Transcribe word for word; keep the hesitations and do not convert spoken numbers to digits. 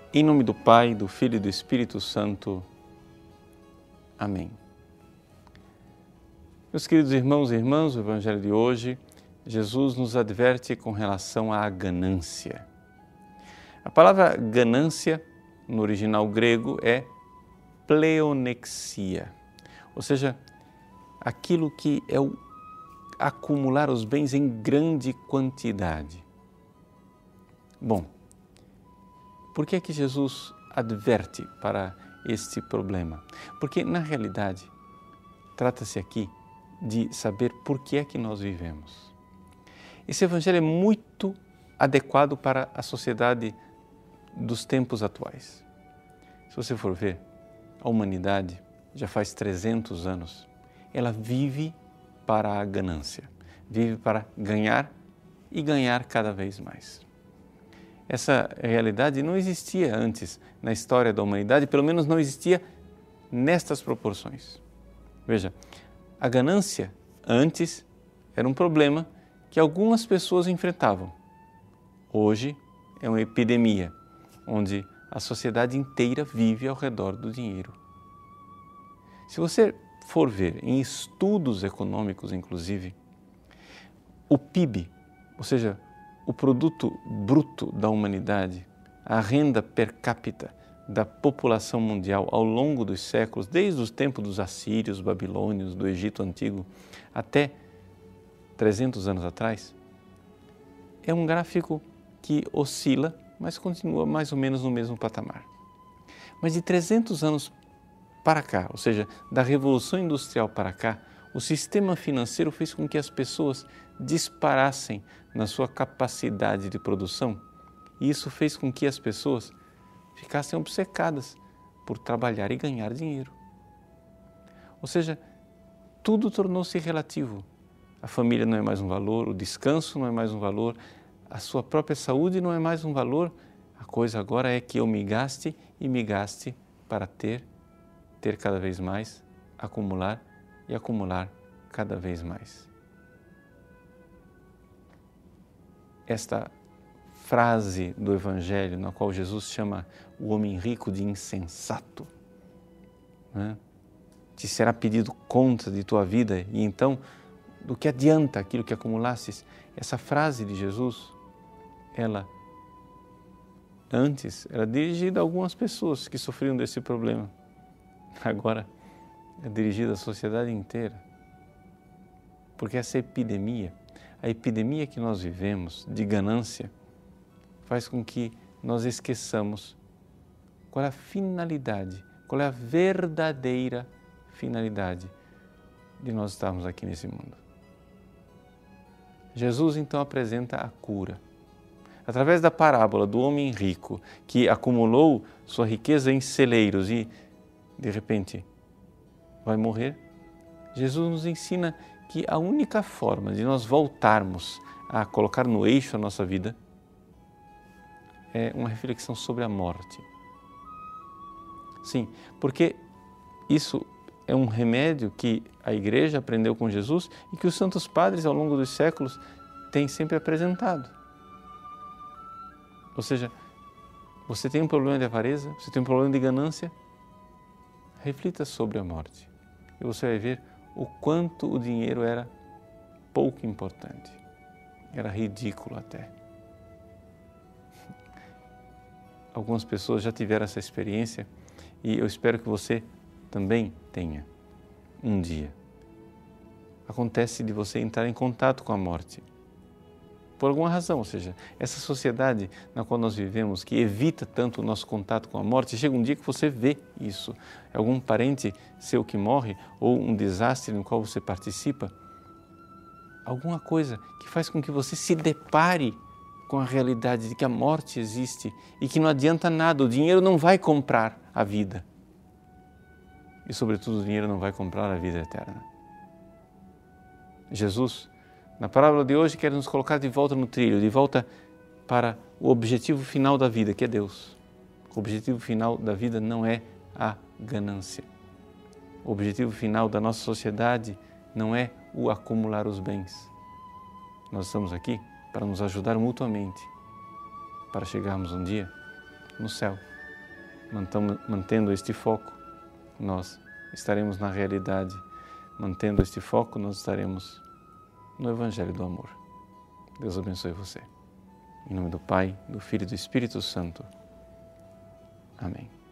Em nome do Pai, do Filho e do Espírito Santo. Amém. Meus queridos irmãos e irmãs, o Evangelho de hoje, Jesus nos adverte com relação à ganância. A palavra ganância, no original grego, é pleonexia, ou seja, aquilo que é o acumular os bens em grande quantidade. Bom, por que é que Jesus adverte para este problema? Porque, na realidade, trata-se aqui de saber por que é que nós vivemos. Esse Evangelho é muito adequado para a sociedade dos tempos atuais. Se você for ver, a humanidade já faz trezentos anos, ela vive para a ganância, vive para ganhar e ganhar cada vez mais. Essa realidade não existia antes na história da humanidade, pelo menos não existia nestas proporções. Veja, a ganância antes era um problema que algumas pessoas enfrentavam. Hoje é uma epidemia, onde a sociedade inteira vive ao redor do dinheiro. Se você for ver em estudos econômicos, inclusive, o P I B, ou seja, o produto bruto da humanidade, a renda per capita da população mundial ao longo dos séculos, desde os tempos dos assírios, babilônios, do Egito Antigo, até trezentos anos atrás, é um gráfico que oscila, mas continua mais ou menos no mesmo patamar. Mas de trezentos anos para cá, ou seja, da Revolução Industrial para cá, o sistema financeiro fez com que as pessoas disparassem na sua capacidade de produção e isso fez com que as pessoas ficassem obcecadas por trabalhar e ganhar dinheiro. Ou seja, tudo tornou-se relativo. A família não é mais um valor, o descanso não é mais um valor, a sua própria saúde não é mais um valor. A coisa agora é que eu me gaste e me gaste para ter, ter cada vez mais, acumular e acumular cada vez mais. Esta frase do Evangelho, na qual Jesus chama o homem rico de insensato, né? Te será pedido conta de tua vida e então, do que adianta aquilo que acumulasses? Essa frase de Jesus, ela antes era dirigida a algumas pessoas que sofriam desse problema. Agora é dirigida à sociedade inteira. Porque essa epidemia, a epidemia que nós vivemos de ganância, faz com que nós esqueçamos qual é a finalidade, qual é a verdadeira finalidade de nós estarmos aqui nesse mundo. Jesus então apresenta a cura. Através da parábola do homem rico que acumulou sua riqueza em celeiros e, de repente, vai morrer, Jesus nos ensina que a única forma de nós voltarmos a colocar no eixo a nossa vida é uma reflexão sobre a morte. Sim, porque isso é um remédio que a Igreja aprendeu com Jesus e que os santos padres ao longo dos séculos têm sempre apresentado. Ou seja, você tem um problema de avareza, você tem um problema de ganância, reflita sobre a morte e você vai ver o quanto o dinheiro era pouco importante, era ridículo até. Algumas pessoas já tiveram essa experiência e eu espero que você também tenha um dia. Acontece de você entrar em contato com a morte, por alguma razão, ou seja, essa sociedade na qual nós vivemos, que evita tanto o nosso contato com a morte, chega um dia que você vê isso, algum parente seu que morre ou um desastre no qual você participa, alguma coisa que faz com que você se depare com a realidade de que a morte existe e que não adianta nada, o dinheiro não vai comprar a vida. E, sobretudo, o dinheiro não vai comprar a vida eterna. Jesus, na parábola de hoje, quer nos colocar de volta no trilho, de volta para o objetivo final da vida, que é Deus. O objetivo final da vida não é a ganância. O objetivo final da nossa sociedade não é o acumular os bens. Nós estamos aqui para nos ajudar mutuamente, para chegarmos um dia no céu, mantendo este foco, nós estaremos na realidade. Mantendo este foco, nós estaremos no Evangelho do Amor. Deus abençoe você. Em nome do Pai, do Filho e do Espírito Santo. Amém.